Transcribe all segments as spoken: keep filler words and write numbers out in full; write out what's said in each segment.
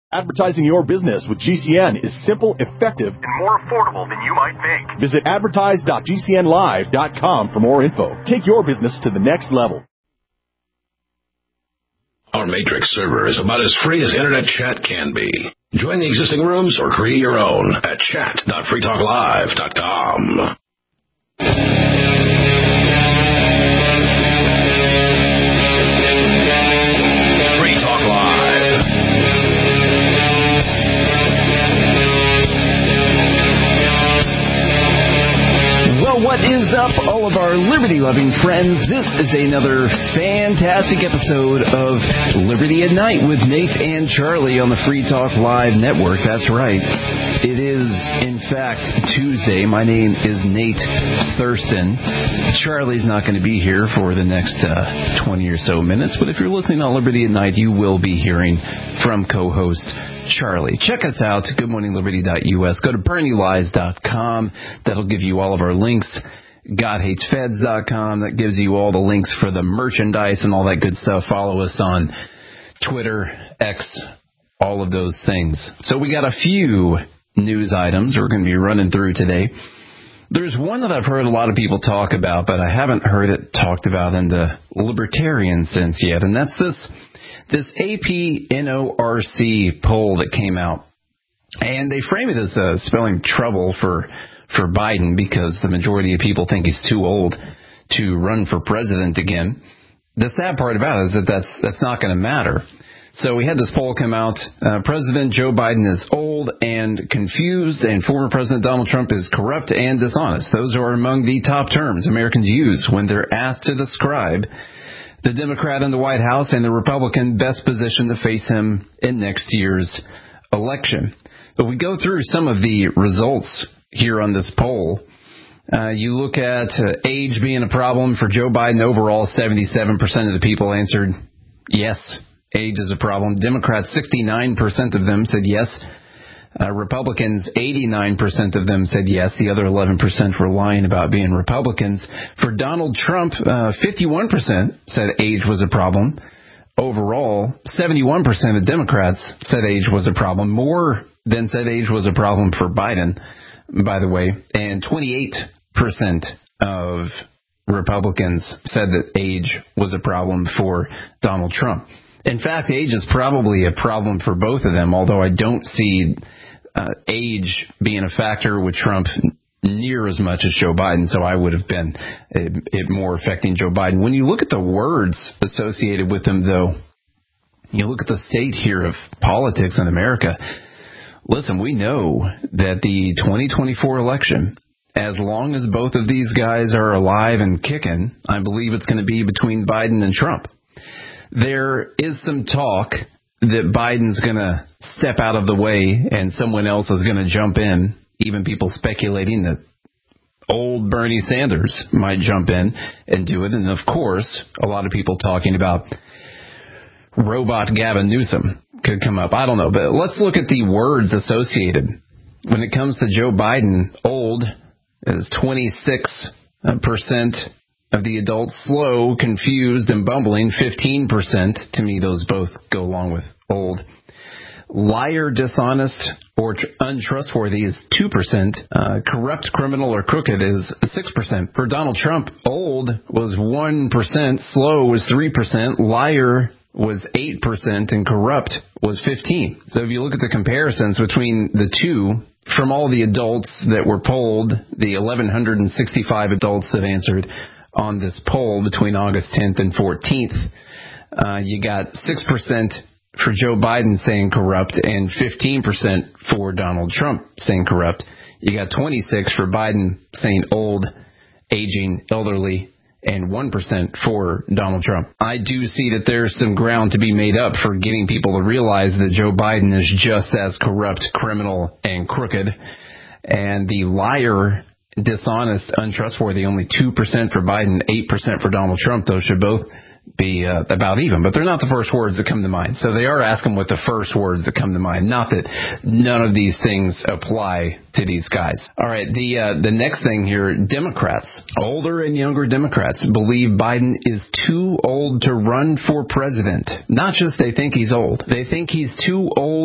Advertising your business with G C N is simple, effective, and more affordable than you might think. Visit advertise dot g c n live dot com for more info. Take your business to the next level. Our Matrix server is about as free as internet chat can be. Join the existing rooms or create your own at chat dot free talk live dot com. Free Talk Live. Well, what is up, all of our liberty-loving friends? This is another fantastic episode of Liberty at Night with Nate and Charlie on the Free Talk Live Network. That's right. It is, in fact, Tuesday. My name is Nate Thurston. Charlie's not going to be here for the next uh, twenty or so minutes, but if you're listening on Liberty at Night, you will be hearing from co-host Charlie. Check us out, good morning liberty dot u s. Go to bernie lies dot com. That'll give you all of our links. god hates feds dot com. That gives you all the links for the merchandise and all that good stuff. Follow us on Twitter, X, all of those things. So we got a few news items we're going to be running through today. There's one that I've heard a lot of people talk about, but I haven't heard it talked about in the libertarian sense yet, and that's this This A P N O R C poll that came out, and they frame it as uh, spelling trouble for for Biden because the majority of people think he's too old to run for president again. The sad part about it is that that's, that's not going to matter. So we had this poll come out. Uh, President Joe Biden is old and confused, and former President Donald Trump is corrupt and dishonest. Those are among the top terms Americans use when they're asked to describe the Democrat in the White House and the Republican best positioned to face him in next year's election. But we go through some of the results here on this poll. Uh, you look at uh, age being a problem for Joe Biden overall. seventy-seven percent of the people answered yes, age is a problem. Democrats, sixty-nine percent of them said yes. Uh, Republicans, eighty-nine percent of them said yes. The other eleven percent were lying about being Republicans. For Donald Trump, uh, fifty-one percent said age was a problem. Overall, seventy-one percent of Democrats said age was a problem. More than said age was a problem for Biden, by the way. And twenty-eight percent of Republicans said that age was a problem for Donald Trump. In fact, age is probably a problem for both of them, although I don't see uh, age being a factor with Trump near as much as Joe Biden, so I would have been it, it more affecting Joe Biden. When you look at the words associated with him, though, you look at the state here of politics in America. Listen, we know that the twenty twenty-four election, as long as both of these guys are alive and kicking, I believe it's going to be between Biden and Trump. There is some talk that Biden's going to step out of the way and someone else is going to jump in, even people speculating that old Bernie Sanders might jump in and do it. And, of course, a lot of people talking about robot Gavin Newsom could come up. I don't know, but let's look at the words associated. When it comes to Joe Biden, old is twenty-six percent of the adults, slow, confused, and bumbling, fifteen percent. To me, those both go along with old. Liar, dishonest, or tr- untrustworthy is two percent. Uh, corrupt, criminal, or crooked is six percent. For Donald Trump, old was one percent, slow was three percent, liar was eight percent, and corrupt was fifteen percent. So if you look at the comparisons between the two, from all the adults that were polled, the one thousand one hundred sixty-five adults that answered on this poll between August tenth and fourteenth, uh, you got six percent for Joe Biden saying corrupt and fifteen percent for Donald Trump saying corrupt. You got twenty-six for Biden saying old, aging, elderly, and one percent for Donald Trump. I do see that there's some ground to be made up for getting people to realize that Joe Biden is just as corrupt, criminal, and crooked. And the liar, dishonest, untrustworthy, only two percent for Biden, eight percent for Donald Trump. Those should both be uh, about even, but they're not the first words that come to mind. So they are asking what the first words that come to mind. Not that none of these things apply to these guys. All right, the uh, the next thing here, Democrats, older and younger Democrats, believe Biden is too old to run for president. Not just they think he's old. They think he's too old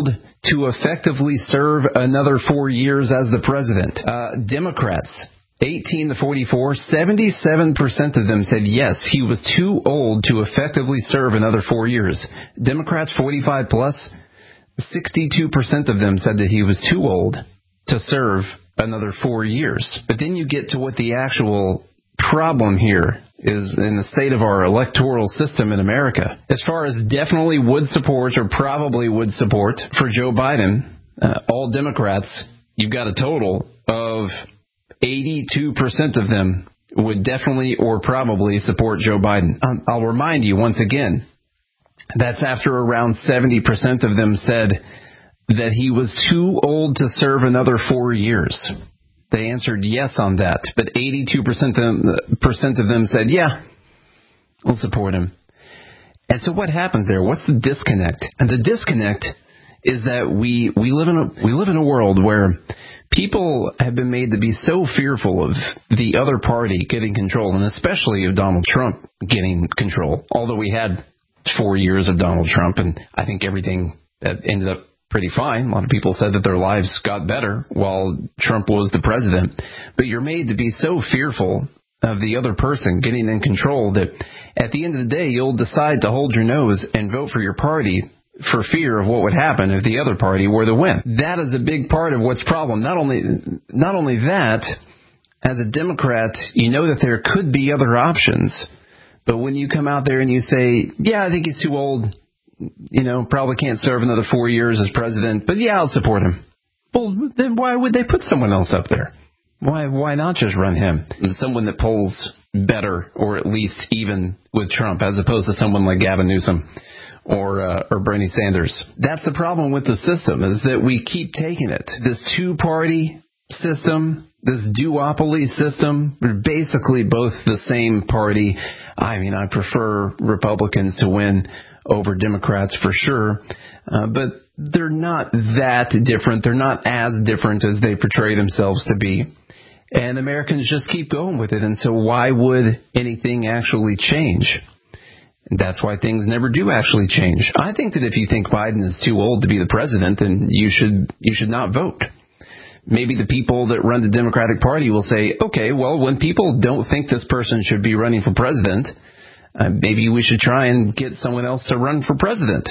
to effectively serve another four years as the president. Uh, Democrats, eighteen to forty-four, seventy-seven percent of them said yes, he was too old to effectively serve another four years. Democrats, forty-five plus, sixty-two percent of them said that he was too old to serve another four years. But then you get to what the actual problem here is in the state of our electoral system in America. As far as definitely would support or probably would support for Joe Biden, uh, all Democrats, you've got a total of eighty-two percent of them would definitely or probably support Joe Biden. Um, I'll remind you once again, that's after around seventy percent of them said that he was too old to serve another four years. They answered yes on that, but eighty-two percent of them, percent of them said, yeah, we'll support him. And so what happens there? What's the disconnect? And the disconnect is that we, we live in a, we live in a world where people have been made to be so fearful of the other party getting control, and especially of Donald Trump getting control, although we had four years of Donald Trump, and I think everything that ended up pretty fine. A lot of people said that their lives got better while Trump was the president. But you're made to be so fearful of the other person getting in control that at the end of the day, you'll decide to hold your nose and vote for your party for fear of what would happen if the other party were to win. That is a big part of what's problem. Not only, not only that, as a Democrat, you know that there could be other options. But when you come out there and you say, yeah, I think he's too old, you know, probably can't serve another four years as president, but yeah, I'll support him. Well, then why would they put someone else up there? Why why not just run him? Someone that polls better or at least even with Trump as opposed to someone like Gavin Newsom or uh, or Bernie Sanders. That's the problem with the system, is that we keep taking it. This two-party system, this duopoly system, they're basically both the same party. I mean, I prefer Republicans to win over Democrats for sure, uh, but they're not that different. They're not as different as they portray themselves to be. And Americans just keep going with it. And so why would anything actually change? And that's why things never do actually change. I think that if you think Biden is too old to be the president, then you should you should not vote. Maybe the people that run the Democratic Party will say, okay, well, when people don't think this person should be running for president, uh, maybe we should try and get someone else to run for president.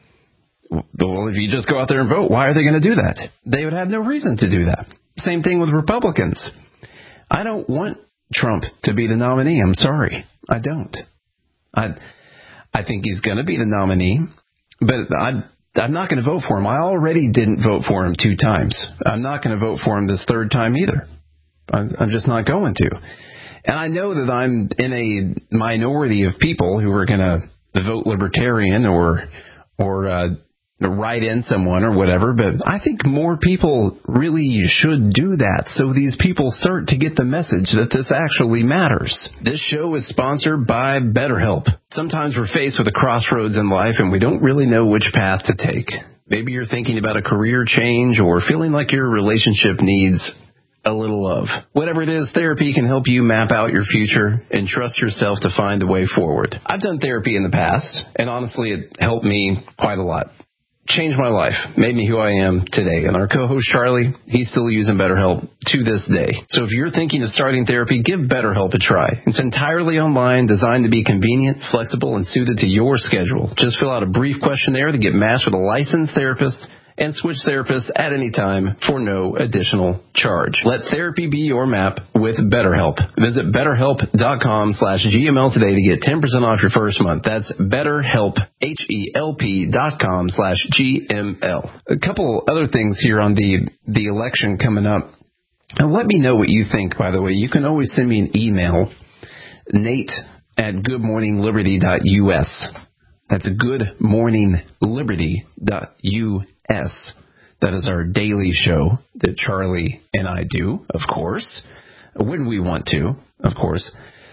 Well, if you just go out there and vote, why are they going to do that? They would have no reason to do that. Same thing with Republicans. I don't want Trump to be the nominee. I'm sorry. I don't. I I think he's going to be the nominee, but I, I'm not going to vote for him. I already didn't vote for him two times. I'm not going to vote for him this third time either. I'm, I'm just not going to. And I know that I'm in a minority of people who are going to vote Libertarian or or uh, write in someone or whatever, but I think more people really should do that so these people start to get the message that this actually matters. This show is sponsored by BetterHelp. Sometimes we're faced with a crossroads in life and we don't really know which path to take. Maybe you're thinking about a career change or feeling like your relationship needs a little love. Whatever it is, therapy can help you map out your future and trust yourself to find a way forward. I've done therapy in the past, and honestly, it helped me quite a lot. Changed my life, made me who I am today. And our co-host Charlie, he's still using BetterHelp to this day. So if you're thinking of starting therapy, give BetterHelp a try. It's entirely online, designed to be convenient, flexible, and suited to your schedule. Just fill out a brief questionnaire to get matched with a licensed therapist and switch therapists at any time for no additional charge. Let therapy be your map with BetterHelp. Visit betterhelp.com slash GML today to get ten percent off your first month. That's BetterHelp, H-E-L-P dot com slash G-M-L. A couple other things here on the, the election coming up. And let me know what you think, by the way. You can always send me an email, Nate at good morning liberty dot U S. That's good morning liberty dot U S. That is our daily show that Charlie and I do, of course, when we want to, of course.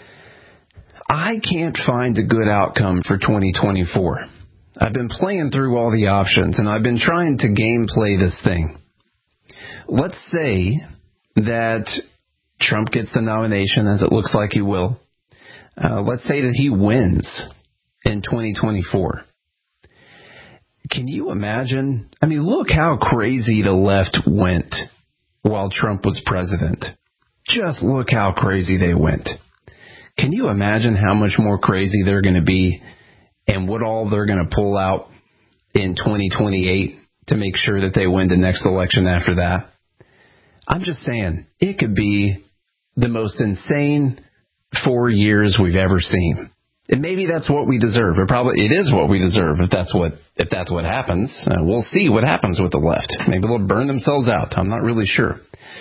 I can't find a good outcome for twenty twenty-four. I've been playing through all the options, and I've been trying to gameplay this thing. Let's say that Trump gets the nomination, as it looks like he will. Uh, let's say that he wins in twenty twenty-four. can you imagine? I mean, look how crazy the left went while Trump was president. Just look how crazy they went. Can you imagine how much more crazy they're going to be and what all they're going to pull out in twenty twenty-eight to make sure that they win the next election after that? I'm just saying, it could be the most insane four years we've ever seen. And maybe that's what we deserve. Or probably it is what we deserve if that's what if that's what happens. Uh, we'll see what happens with the left. Maybe they'll burn themselves out. I'm not really sure.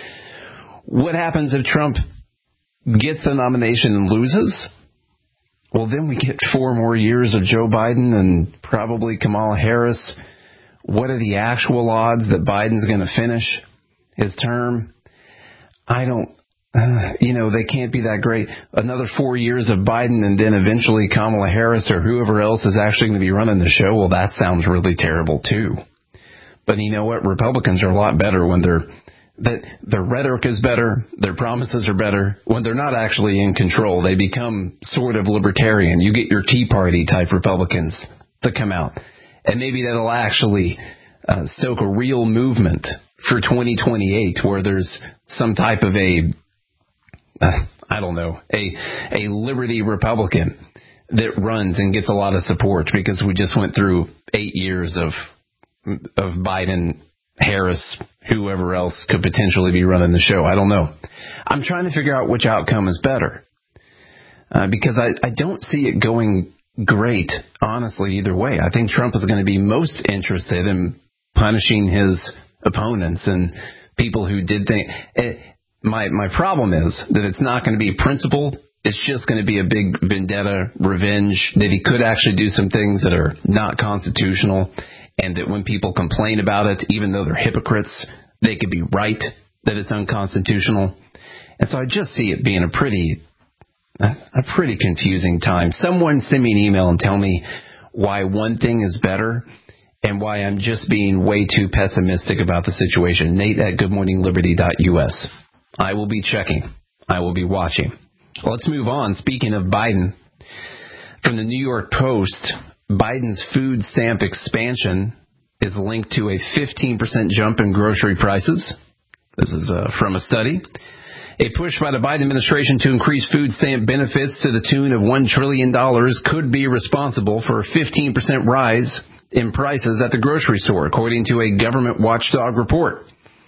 What happens if Trump gets the nomination and loses? Well, then we get four more years of Joe Biden and probably Kamala Harris. What are the actual odds that Biden's going to finish his term? I don't, uh, you know, they can't be that great. Another four years of Biden and then eventually Kamala Harris or whoever else is actually going to be running the show. Well, that sounds really terrible too. But you know what? Republicans are a lot better when they're, that their rhetoric is better, their promises are better. When they're not actually in control, they become sort of libertarian. You get your Tea Party type Republicans to come out. And maybe that'll actually uh, stoke a real movement for twenty twenty-eight where there's some type of a, uh, I don't know, a a liberty Republican that runs and gets a lot of support because we just went through eight years of of Biden, Harris, whoever else could potentially be running the show. I don't know. I'm trying to figure out which outcome is better uh, because I, I don't see it going great, honestly, either way. I think Trump is going to be most interested in punishing his opponents and people who did things. My, my problem is that it's not going to be principled. It's just going to be a big vendetta, revenge, that he could actually do some things that are not constitutional. And that when people complain about it, even though they're hypocrites, they could be right that it's unconstitutional. And so I just see it being a pretty, a pretty confusing time. Someone send me an email and tell me why one thing is better and why I'm just being way too pessimistic about the situation. Nate at good morning liberty dot U S. I will be checking. I will be watching. Let's move on. Speaking of Biden, from the New York Post, Biden's food stamp expansion is linked to a fifteen percent jump in grocery prices. This is uh, from a study. A push by the Biden administration to increase food stamp benefits to the tune of one trillion dollars could be responsible for a fifteen percent rise in prices at the grocery store, according to a government watchdog report.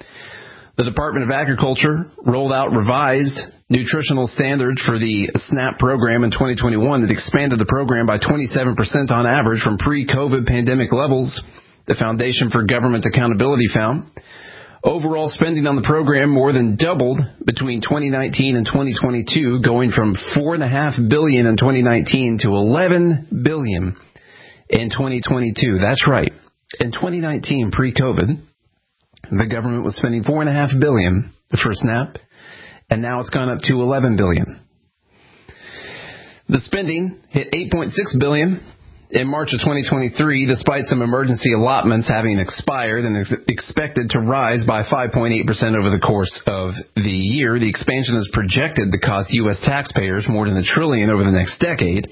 The Department of Agriculture rolled out revised nutritional standards for the SNAP program in twenty twenty-one that expanded the program by twenty-seven percent on average from pre-COVID pandemic levels, the Foundation for Government Accountability found. Overall spending on the program more than doubled between twenty nineteen and twenty twenty-two, going from four point five billion dollars in twenty nineteen to eleven billion dollars in twenty twenty-two. That's right. In twenty nineteen, pre-COVID, the government was spending four point five billion dollars for SNAP, and now it's gone up to eleven billion dollars. The spending hit eight point six billion dollars in March of twenty twenty-three, despite some emergency allotments having expired and is expected to rise by five point eight percent over the course of the year. The expansion is projected to cost U S taxpayers more than a trillion over the next decade.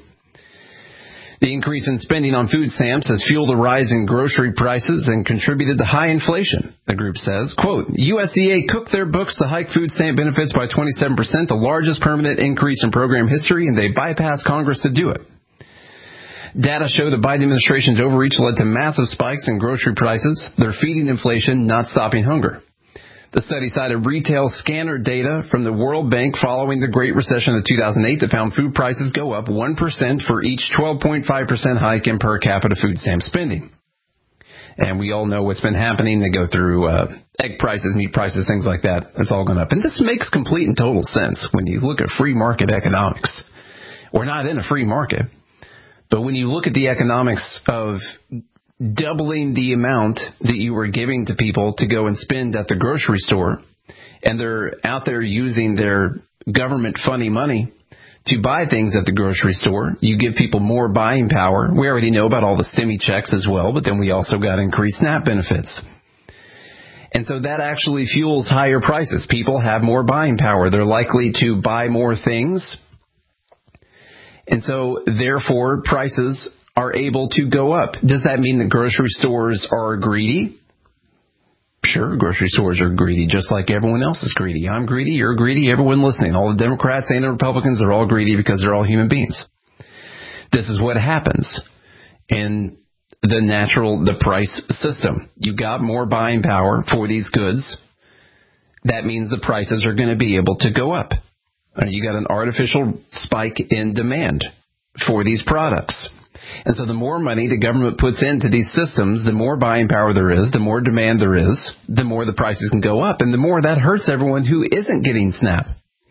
The increase in spending on food stamps has fueled a rise in grocery prices and contributed to high inflation, the group says. Quote, U S D A cooked their books to hike food stamp benefits by twenty-seven percent, the largest permanent increase in program history, and they bypassed Congress to do it. Data show the Biden administration's overreach led to massive spikes in grocery prices. They're feeding inflation, not stopping hunger. The study cited retail scanner data from the World Bank following the Great Recession of two thousand eight that found food prices go up one percent for each twelve point five percent hike in per capita food stamp spending. And we all know what's been happening. They go through uh, egg prices, meat prices, things like that. It's all gone up. And this makes complete and total sense when you look at free market economics. We're not in a free market. But when you look at the economics of doubling the amount that you were giving to people to go and spend at the grocery store, and they're out there using their government funny money to buy things at the grocery store, you give people more buying power. We already know about all the stimmy checks as well, but then we also got increased SNAP benefits. And so that actually fuels higher prices. People have more buying power. They're likely to buy more things. And so, therefore, prices are able to go up. Does that mean that grocery stores are greedy? Sure, grocery stores are greedy, just like everyone else is greedy. I'm greedy, you're greedy, everyone listening. All the Democrats and the Republicans are all greedy because they're all human beings. This is what happens in the natural, the price system. You got more buying power for these goods. That means the prices are going to be able to go up. You got an artificial spike in demand for these products. And so the more money the government puts into these systems, the more buying power there is, the more demand there is, the more the prices can go up, and the more that hurts everyone who isn't getting SNAP.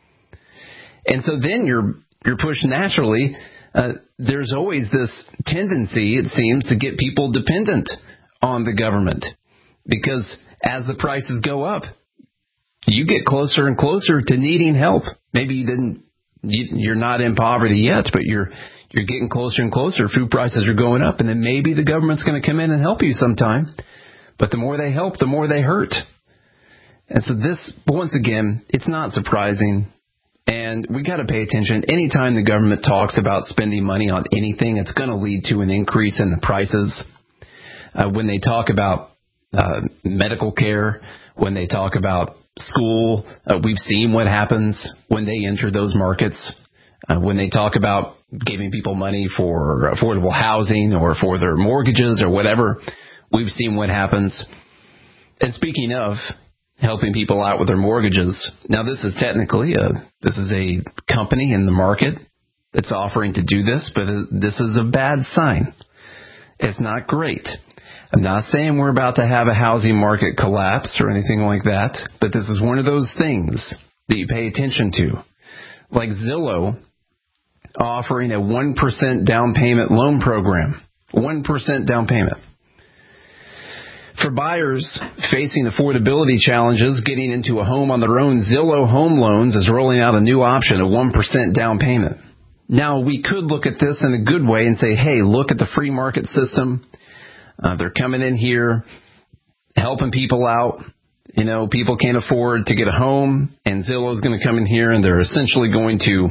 And so then you're you're pushed naturally. Uh, there's always this tendency, it seems, to get people dependent on the government, because as the prices go up, you get closer and closer to needing help. Maybe you didn't, you, you're not in poverty yet, but you're you're getting closer and closer. Food prices are going up, and then maybe the government's going to come in and help you sometime. But the more they help, the more they hurt. And so this, once again, it's not surprising. And we got to pay attention. Anytime the government talks about spending money on anything, it's going to lead to an increase in the prices. Uh, when they talk about uh, medical care, when they talk about school, uh, we've seen what happens when they enter those markets. Uh, when they talk about giving people money for affordable housing or for their mortgages or whatever, we've seen what happens. And speaking of helping people out with their mortgages, now this is technically a this is a company in the market that's offering to do this, but this is a bad sign. It's not great. I'm not saying we're about to have a housing market collapse or anything like that, but this is one of those things that you pay attention to. Like Zillow offering a one percent down payment loan program. one percent down payment. For buyers facing affordability challenges getting into a home on their own, Zillow Home Loans is rolling out a new option, a one percent down payment. Now, we could look at this in a good way and say, hey, look at the free market system. Uh, they're coming in here, helping people out. You know, people can't afford to get a home, and Zillow's going to come in here, and they're essentially going to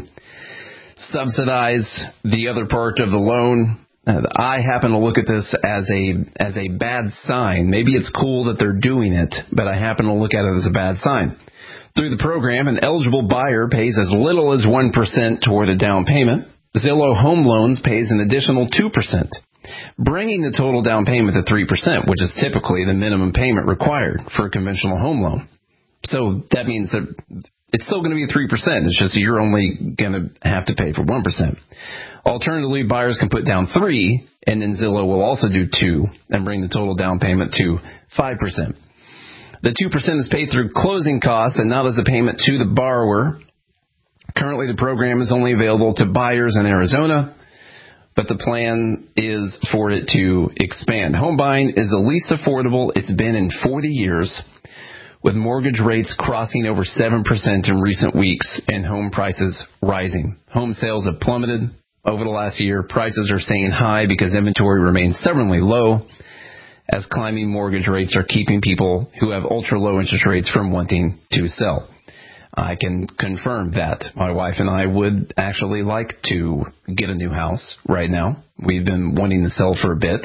subsidize the other part of the loan. Uh, I happen to look at this as a as a bad sign. Maybe it's cool that they're doing it, but I happen to look at it as a bad sign. Through the program, an eligible buyer pays as little as one percent toward a down payment. Zillow Home Loans pays an additional two percent, bringing the total down payment to three percent, which is typically the minimum payment required for a conventional home loan. So that means that it's still going to be three percent. It's just you're only going to have to pay for one percent. Alternatively, buyers can put down three, and then Zillow will also do two and bring the total down payment to five percent. The two percent is paid through closing costs and not as a payment to the borrower. Currently, the program is only available to buyers in Arizona, but the plan is for it to expand. Home buying is the least affordable it's been in forty years, with mortgage rates crossing over seven percent in recent weeks and home prices rising. Home sales have plummeted over the last year. Prices are staying high because inventory remains stubbornly low, as climbing mortgage rates are keeping people who have ultra-low interest rates from wanting to sell. I can confirm that. My wife and I would actually like to get a new house right now. We've been wanting to sell for a bit.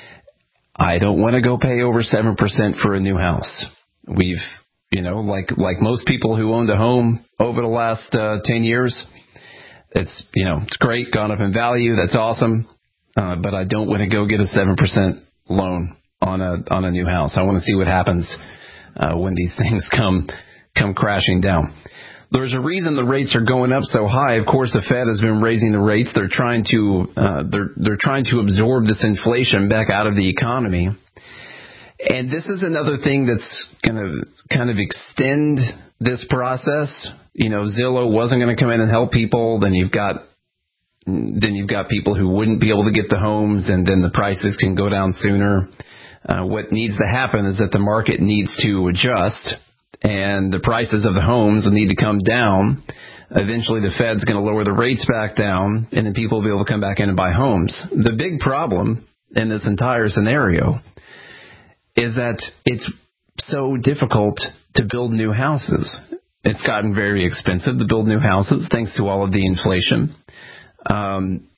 I don't want to go pay over seven percent for a new house. We've, you know, like like most people who owned a home over the last uh, ten years, it's, you know, it's great, gone up in value. That's awesome. Uh, but I don't want to go get a seven percent loan on a on a new house. I want to see what happens uh, when these things come come crashing down. There's a reason the rates are going up so high. Of course, the Fed has been raising the rates. They're trying to uh, they're they're trying to absorb this inflation back out of the economy. And this is another thing that's going to kind of extend this process. You know, Zillow wasn't going to come in and help people. Then you've got then you've got people who wouldn't be able to get the homes, and then the prices can go down sooner. Uh, what needs to happen is that the market needs to adjust, and the prices of the homes need to come down. Eventually, the Fed's going to lower the rates back down, and then people will be able to come back in and buy homes. The big problem in this entire scenario is that it's so difficult to build new houses. It's gotten very expensive to build new houses thanks to all of the inflation. Um,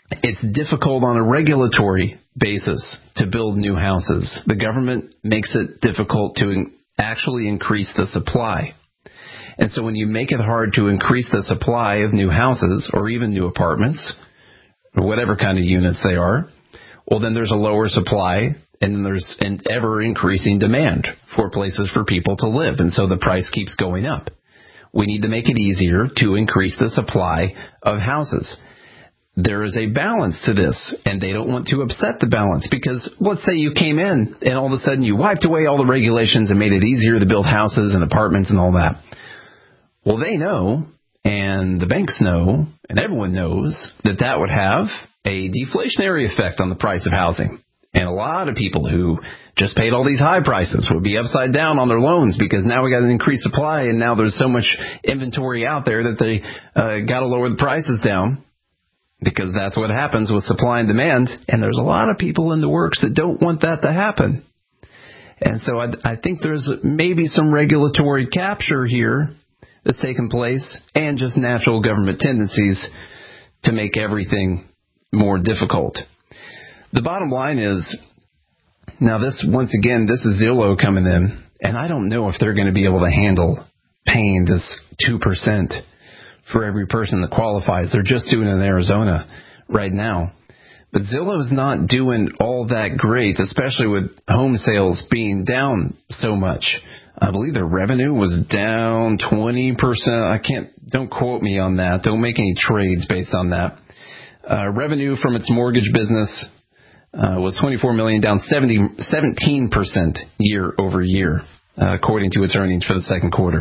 It's difficult on a regulatory basis to build new houses. The government makes it difficult to in- actually increase the supply. And so when you make it hard to increase the supply of new houses or even new apartments, or whatever kind of units they are, well, then there's a lower supply and then there's an ever-increasing demand for places for people to live. And so the price keeps going up. We need to make it easier to increase the supply of houses. There is a balance to this, and they don't want to upset the balance because let's say you came in and all of a sudden you wiped away all the regulations and made it easier to build houses and apartments and all that. Well, they know, and the banks know, and everyone knows that that would have a deflationary effect on the price of housing. And a lot of people who just paid all these high prices would be upside down on their loans because now we got an increased supply and now there's so much inventory out there that they uh, got to lower the prices down. Because that's what happens with supply and demand, and there's a lot of people in the works that don't want that to happen. And so I, I think there's maybe some regulatory capture here that's taken place and just natural government tendencies to make everything more difficult. The bottom line is, now this, once again, this is Zillow coming in, and I don't know if they're going to be able to handle paying this two percent for every person that qualifies. They're just doing it in Arizona right now. But Zillow is not doing all that great, especially with home sales being down so much. I believe their revenue was down twenty percent. I can't, don't quote me on that. Don't make any trades based on that. Uh, revenue from its mortgage business uh, was twenty-four million dollars, down seventy, seventeen percent year over year, uh, according to its earnings for the second quarter.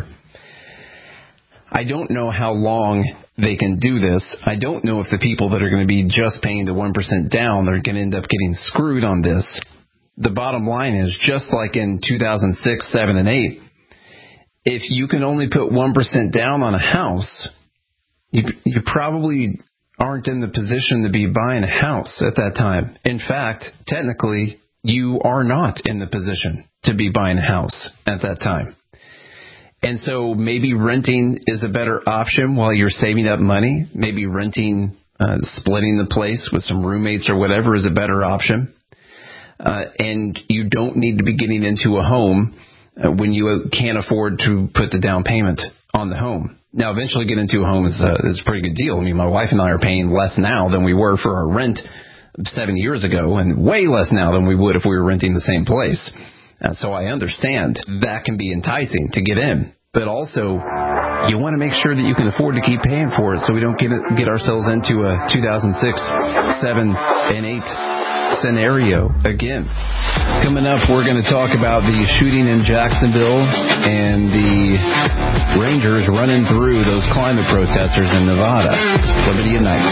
I don't know how long they can do this. I don't know if the people that are going to be just paying the one percent down are going to end up getting screwed on this. The bottom line is, just like in two thousand six, seven, and eight, if you can only put one percent down on a house, you, you probably aren't in the position to be buying a house at that time. In fact, technically, you are not in the position to be buying a house at that time. And so maybe renting is a better option while you're saving up money. Maybe renting, uh, splitting the place with some roommates or whatever is a better option. Uh, and you don't need to be getting into a home uh, when you can't afford to put the down payment on the home. Now, eventually getting into a home is, uh, is a pretty good deal. I mean, my wife and I are paying less now than we were for our rent seven years ago, and way less now than we would if we were renting the same place. Uh, so I understand that can be enticing to get in. But also, you want to make sure that you can afford to keep paying for it so we don't get it, get ourselves into a two thousand six, seven, and eight scenario again. Coming up, we're going to talk about the shooting in Jacksonville and the Rangers running through those climate protesters in Nevada. Liberty at night.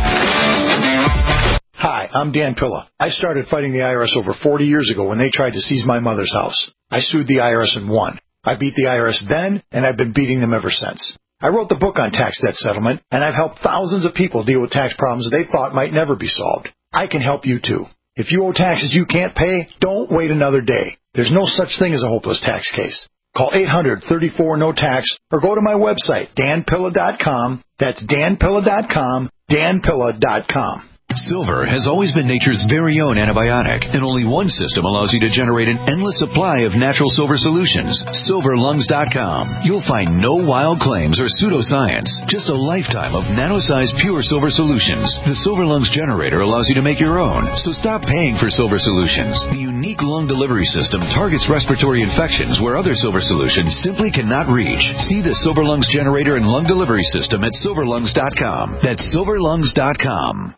Hi, I'm Dan Pilla. I started fighting the I R S over forty years ago when they tried to seize my mother's house. I sued the I R S and won. I beat the I R S then, and I've been beating them ever since. I wrote the book on tax debt settlement, and I've helped thousands of people deal with tax problems they thought might never be solved. I can help you too. If you owe taxes you can't pay, don't wait another day. There's no such thing as a hopeless tax case. Call eight hundred, thirty-four, no tax or go to my website, dan pilla dot com. That's dan pilla dot com, dan pilla dot com. Silver has always been nature's very own antibiotic, and only one system allows you to generate an endless supply of natural silver solutions. silver lungs dot com. You'll find no wild claims or pseudoscience, just a lifetime of nano-sized pure silver solutions. The Silver Lungs generator allows you to make your own, so stop paying for silver solutions. The unique lung delivery system targets respiratory infections where other silver solutions simply cannot reach. See the Silver Lungs generator and lung delivery system at silver lungs dot com. That's silver lungs dot com.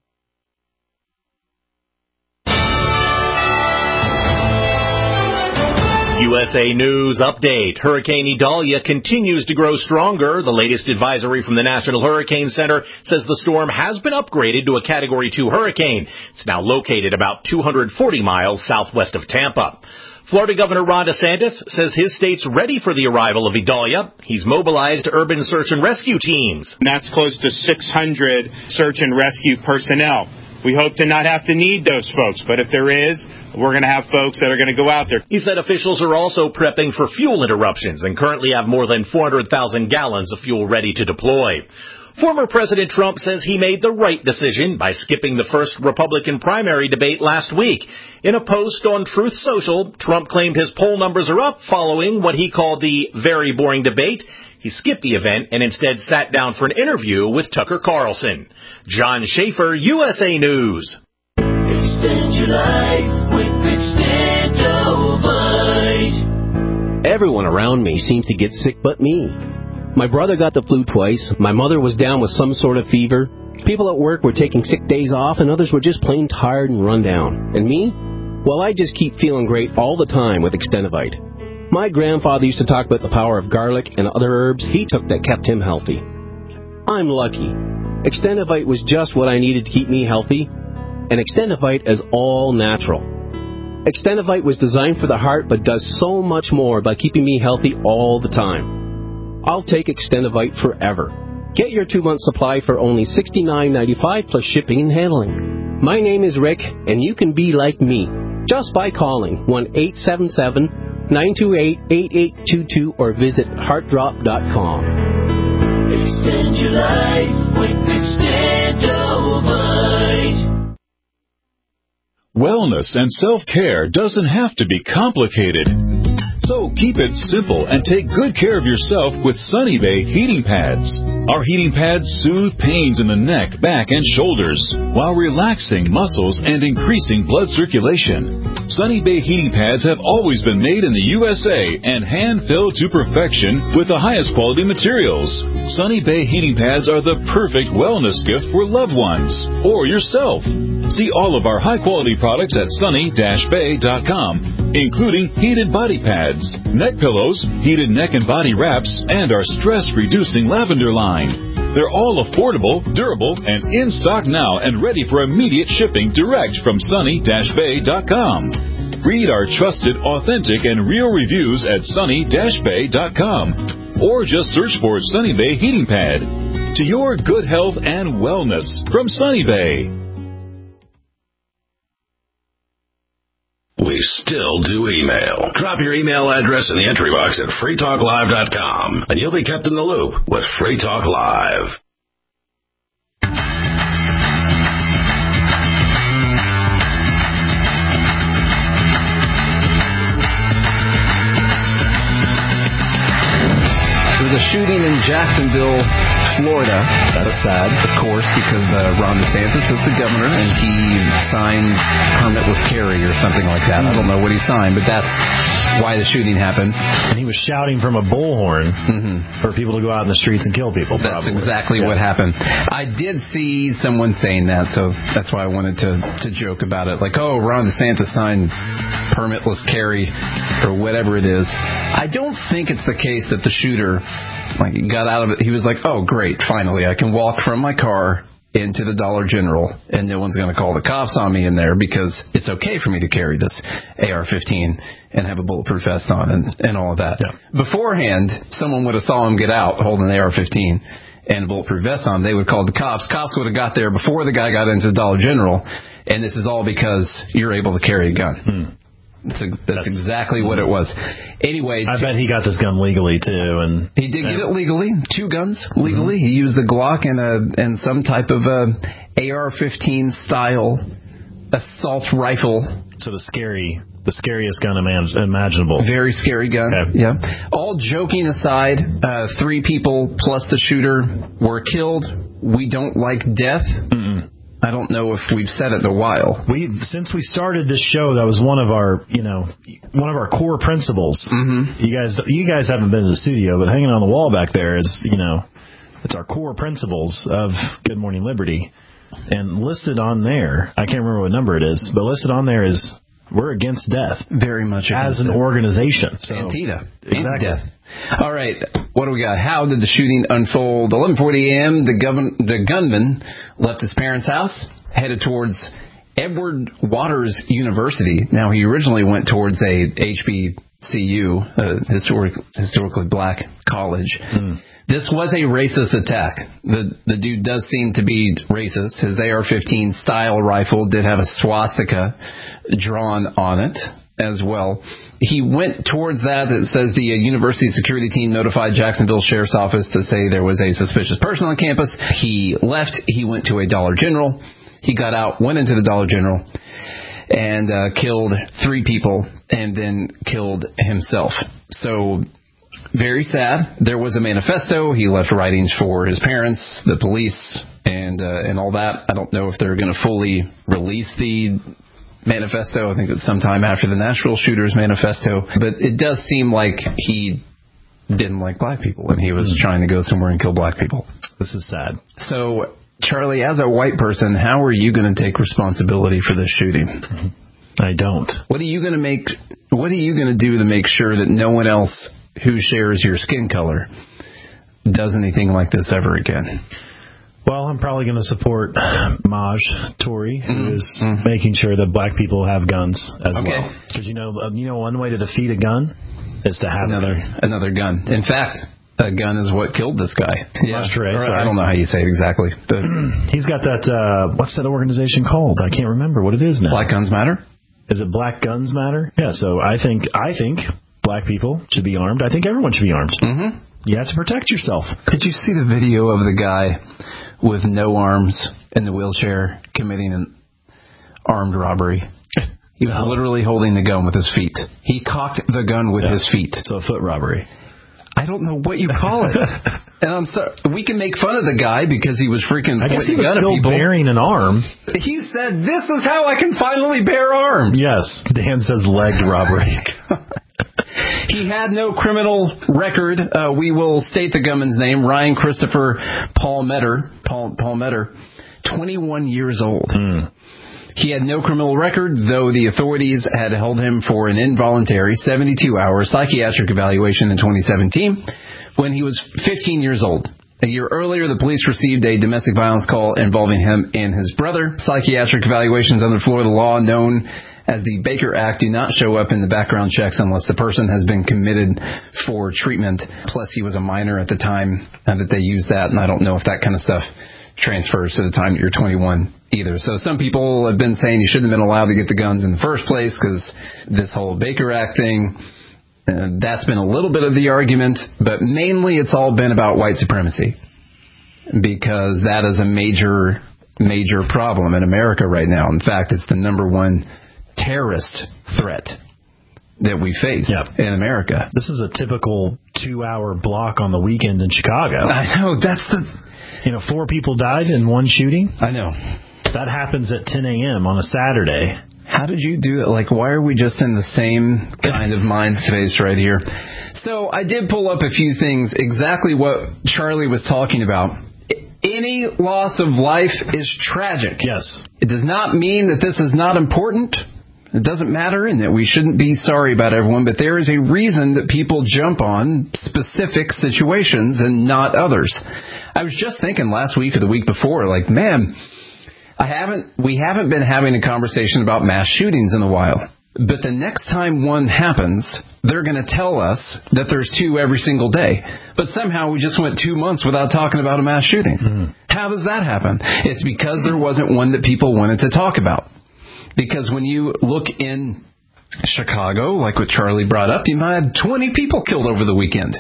U S A News Update. Hurricane Idalia continues to grow stronger. The latest advisory from the National Hurricane Center says the storm has been upgraded to a Category two hurricane. It's now located about two hundred forty miles southwest of Tampa. Florida Governor Ron DeSantis says his state's ready for the arrival of Idalia. He's mobilized urban search and rescue teams. And that's close to six hundred search and rescue personnel. We hope to not have to need those folks, but if there is, we're going to have folks that are going to go out there. He said officials are also prepping for fuel interruptions and currently have more than four hundred thousand gallons of fuel ready to deploy. Former President Trump says he made the right decision by skipping the first Republican primary debate last week. In a post on Truth Social, Trump claimed his poll numbers are up following what he called the very boring debate. He skipped the event and instead sat down for an interview with Tucker Carlson. John Schaefer, U S A News. Extend your life with Extendovite. Everyone around me seems to get sick but me. My brother got the flu twice. My mother was down with some sort of fever. People at work were taking sick days off, and others were just plain tired and run down. And me? Well, I just keep feeling great all the time with Extendovite. My grandfather used to talk about the power of garlic and other herbs he took that kept him healthy. I'm lucky. Extendovite was just what I needed to keep me healthy, and Extendovite is all natural. Extendovite was designed for the heart but does so much more by keeping me healthy all the time. I'll take Extendovite forever. Get your two-month supply for only sixty-nine ninety-five plus shipping and handling. My name is Rick, and you can be like me just by calling one eight seven seven, nine two eight, eight eight two two or visit heart drop dot com. Extend your life with Extendovite. Wellness and self-care doesn't have to be complicated. So keep it simple and take good care of yourself with Sunny Bay heating pads. Our heating pads soothe pains in the neck, back, and shoulders while relaxing muscles and increasing blood circulation. Sunny Bay heating pads have always been made in the U S A and hand-filled to perfection with the highest quality materials. Sunny Bay heating pads are the perfect wellness gift for loved ones or yourself. See all of our high-quality products at sunny dash bay dot com, including heated body pads, neck pillows, heated neck and body wraps, and our stress-reducing lavender line. They're all affordable, durable, and in stock now and ready for immediate shipping direct from sunny dash bay dot com. Read our trusted, authentic, and real reviews at sunny dash bay dot com, or just search for Sunny Bay Heating Pad. To your good health and wellness from Sunny Bay. We still do email. Drop your email address in the entry box at free talk live dot com, and you'll be kept in the loop with Free Talk Live. There was a shooting in Jacksonville, Florida. That's sad, of course, because uh, Ron DeSantis is the governor, and he signed permitless carry or something like that. I don't know what he signed, but that's why the shooting happened. And he was shouting from a bullhorn mm-hmm. for people to go out in the streets and kill people. That's probably. exactly yeah. what happened. I did see someone saying that, so that's why I wanted to, to joke about it. Like, oh, Ron DeSantis signed permitless carry or whatever it is. I don't think it's the case that the shooter... Like, he got out of it. He was like, oh, great, finally, I can walk from my car into the Dollar General, and no one's going to call the cops on me in there because it's okay for me to carry this A R fifteen and have a bulletproof vest on and, and all of that. Yeah. Beforehand, someone would have saw him get out holding an A R fifteen and a bulletproof vest on. They would call the cops. Cops would have got there before the guy got into the Dollar General, and this is all because you're able to carry a gun. Hmm. That's, that's, that's exactly what it was. Anyway, I bet he got this gun legally too, and he did get it legally. Two guns legally. Mm-hmm. He used a Glock and a and some type of a A R fifteen style assault rifle. So the scary, the scariest gun imaginable. Very scary gun. Okay. Yeah. All joking aside, uh, three people plus the shooter were killed. We don't like death. Mm-mm. I don't know if we've said it in a while. We since we started this show, that was one of our, you know, one of our core principles. Mm-hmm. You guys, you guys haven't been to the studio, but hanging on the wall back there is, you know, it's our core principles of Good Morning Liberty, and listed on there, I can't remember what number it is, but listed on there is we're against death. Very much as an organization. So, Antita. Exactly. Death. All right, what do we got? How did the shooting unfold? eleven forty a.m., the, govern- the gunman left his parents' house, headed towards Edward Waters University. Now, he originally went towards a H B C U, a historic, historically black college. Mm. This was a racist attack. The the dude does seem to be racist. His A R fifteen style rifle did have a swastika drawn on it as well. he went towards that. It says the uh, university security team notified Jacksonville Sheriff's Office to say there was a suspicious person on campus. He left. He went to a Dollar General. He got out, went into the Dollar General, and uh, killed three people, and then killed himself. So, very sad. There was a manifesto. He left writings for his parents, the police, and uh, and all that. I don't know if they're going to fully release the manifesto. I think it's sometime after the Nashville shooters manifesto. But it does seem like he didn't like black people, and he was mm. trying to go somewhere and kill black people. This is sad. So, Charlie, as a white person, how are you going to take responsibility for this shooting? I don't. What are you going to make? What are you going to do to make sure that no one else who shares your skin color does anything like this ever again? Well, I'm probably going to support Maj Tory, who mm-hmm. is mm-hmm. making sure that black people have guns as okay. well. Because you know, you know, one way to defeat a gun is to have another another gun. In fact, a gun is what killed this guy. Yeah, Tory, I don't know how you say it exactly. But he's got that. Uh, what's that organization called? I can't remember what it is now. Black Guns Matter. Is it Black Guns Matter? Yeah. So I think I think black people should be armed. I think everyone should be armed. Mm-hmm. You have to protect yourself. Did you see the video of the guy with no arms in the wheelchair committing an armed robbery? He was no. literally holding the gun with his feet. He cocked the gun with yeah. his feet. So a foot robbery. I don't know what you call it. And I'm sorry, we can make fun of the guy because he was freaking I guess he was still people. bearing an arm. He said, "This is how I can finally bear arms." Yes. Dan says legged robbery. He had no criminal record. Uh, we will state the gunman's name, Ryan Christopher Palmetter. Paul, Palmetter, twenty-one years old. Mm. He had no criminal record, though the authorities had held him for an involuntary seventy-two hour psychiatric evaluation in twenty seventeen when he was fifteen years old. A year earlier, the police received a domestic violence call involving him and his brother. Psychiatric evaluations under Florida law, known as the Baker Act, do not show up in the background checks unless the person has been committed for treatment. Plus, he was a minor at the time that they used that, and I don't know if that kind of stuff transfers to the time that you're twenty-one either. So some people have been saying you shouldn't have been allowed to get the guns in the first place because this whole Baker Act thing, uh, that's been a little bit of the argument, but mainly it's all been about white supremacy because that is a major, major problem in America right now. In fact, it's the number one terrorist threat that we face yep. in America. This is a typical two-hour block on the weekend in Chicago. I know, that's the... You know, four people died in one shooting. I know. That happens at ten a.m. on a Saturday. How did you do it? Like, why are we just in the same kind of mind space right here? So I did pull up a few things, exactly what Charlie was talking about. Any loss of life is tragic. Yes. It does not mean that this is not important. It doesn't matter and that we shouldn't be sorry about everyone, but there is a reason that people jump on specific situations and not others. I was just thinking last week or the week before, like, man, I haven't, we haven't been having a conversation about mass shootings in a while. But the next time one happens, they're going to tell us that there's two every single day. But somehow we just went two months without talking about a mass shooting. Mm-hmm. How does that happen? It's because there wasn't one that people wanted to talk about. Because when you look in Chicago, like what Charlie brought up, you might have twenty people killed over the weekend.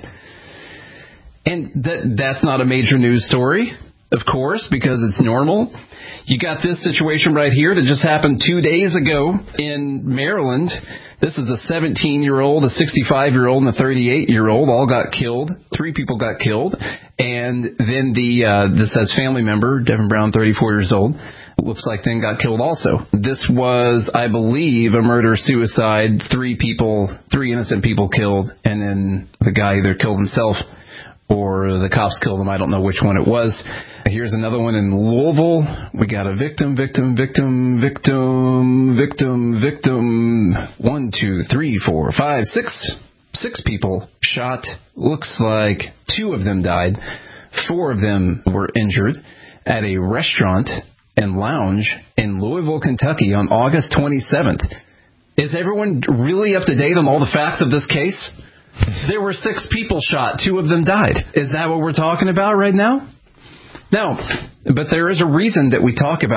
And that that's not a major news story, of course, because it's normal. You got this situation right here that just happened two days ago in Maryland. This is a seventeen-year-old, a sixty-five-year-old, and a thirty-eight-year-old all got killed. Three people got killed. And then the uh, this says family member, Devin Brown, thirty-four years old, looks like then got killed also. This was, I believe, a murder-suicide. Three people, three innocent people killed, and then the guy either killed himself or the cops killed him. I don't know which one it was. Here's another one in Louisville. We got a victim, victim, victim, victim, victim, victim. One, two, three, four, five, six. Six people shot. Looks like two of them died. Four of them were injured at a restaurant and lounge in Louisville, Kentucky on August twenty-seventh. Is everyone really up to date on all the facts of this case? There were six people shot. Two of them died. Is that what we're talking about right now? No, but there is a reason that we talk about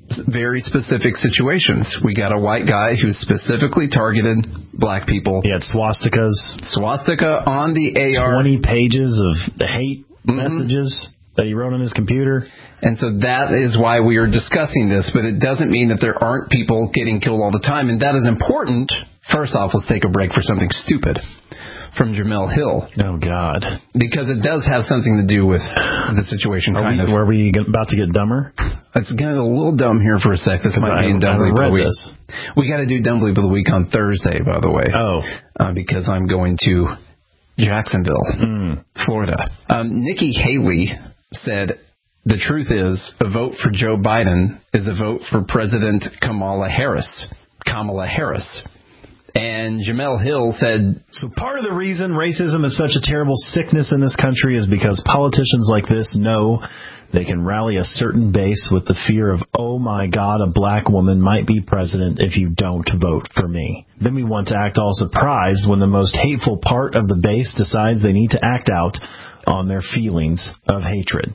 very specific situations. We got a white guy who specifically targeted black people. He had swastikas. Swastika on the A R. twenty pages of hate mm-hmm. messages that he wrote on his computer. And so that is why we are discussing this, but it doesn't mean that there aren't people getting killed all the time, and that is important. First off, let's take a break for something stupid from Jamel Hill. Oh, God. Because it does have something to do with the situation, are kind we, of. Were we about to get dumber? It's getting a little dumb here for a sec. This might I, be in Dumb Bleep of the Week. This. We got to do Dumb Bleep of the Week on Thursday, by the way. Oh. Uh, because I'm going to Jacksonville, mm. Florida. Um, Nikki Haley said, the truth is, a vote for Joe Biden is a vote for President Kamala Harris. Kamala Harris. And Jamel Hill said, so part of the reason racism is such a terrible sickness in this country is because politicians like this know they can rally a certain base with the fear of, oh my God, a black woman might be president if you don't vote for me. Then we want to act all surprised when the most hateful part of the base decides they need to act out on their feelings of hatred.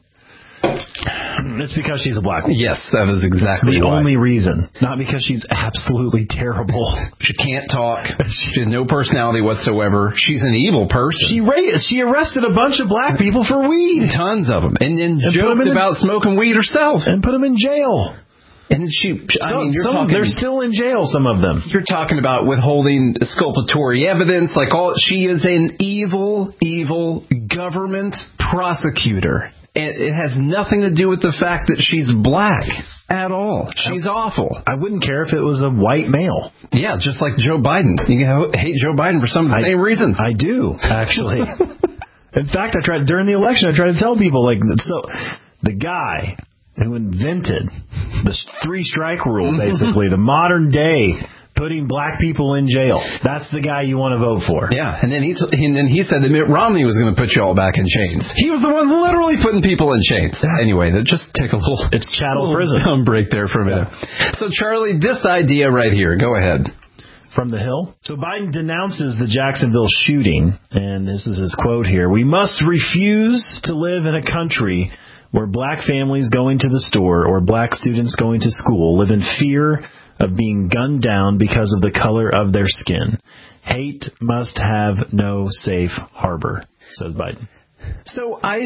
It's because she's a black woman. Yes, that is exactly the why. only reason. Not because she's absolutely terrible. She can't talk. She has no personality whatsoever. She's an evil person. She ra- she arrested a bunch of black people for weed. Tons of them. And then and joked about in, smoking weed herself. And put them in jail. And she, I some, mean, you're some, talking, they're still in jail, some of them. You're talking about withholding exculpatory evidence. Like all, she is an evil, evil government prosecutor. It, it has nothing to do with the fact that she's black at all. She's awful. I wouldn't care if it was a white male. Yeah, just like Joe Biden. You can hate Joe Biden for some of the I, same reasons. I do, actually. In fact, I tried during the election, I tried to tell people, like, so the guy who invented the three-strike rule, basically, the modern day putting black people in jail. That's the guy you want to vote for. Yeah, and then, he's, and then he said that Mitt Romney was going to put you all back in chains. He was the one literally putting people in chains. Anyway, just take a little... It's chattel prison. Dumb break there for a minute. Yeah. So, Charlie, this idea right here. Go ahead. From the Hill. So Biden denounces the Jacksonville shooting, and this is his quote here. We must refuse to live in a country where black families going to the store or black students going to school live in fear of being gunned down because of the color of their skin. Hate must have no safe harbor, says Biden. So I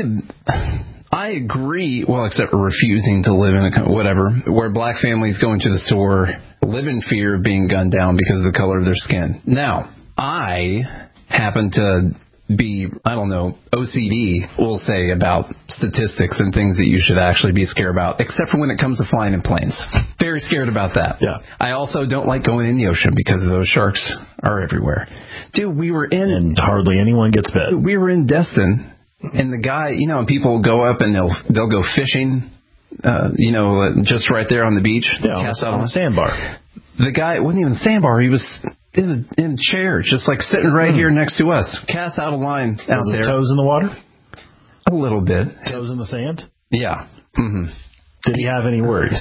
I agree, well, except for refusing to live in a, whatever, where black families going to the store live in fear of being gunned down because of the color of their skin. Now, I happen to be, I don't know, O C D, we'll say, about statistics and things that you should actually be scared about, except for when it comes to flying in planes. Very scared about that. Yeah. I also don't like going in the ocean because those sharks are everywhere. Dude, we were in... And hardly anyone gets bit. We were in Destin, and the guy, you know, people go up and they'll they'll go fishing, uh, you know, just right there on the beach. Yeah, cast on, on the sandbar. The guy, it wasn't even a sandbar, he was... In a, in a chair, just like sitting right mm. here next to us. Cast out a line out Was there. His toes in the water? A little bit. Toes in the sand? Yeah. Mm-hmm. Did he have any worries?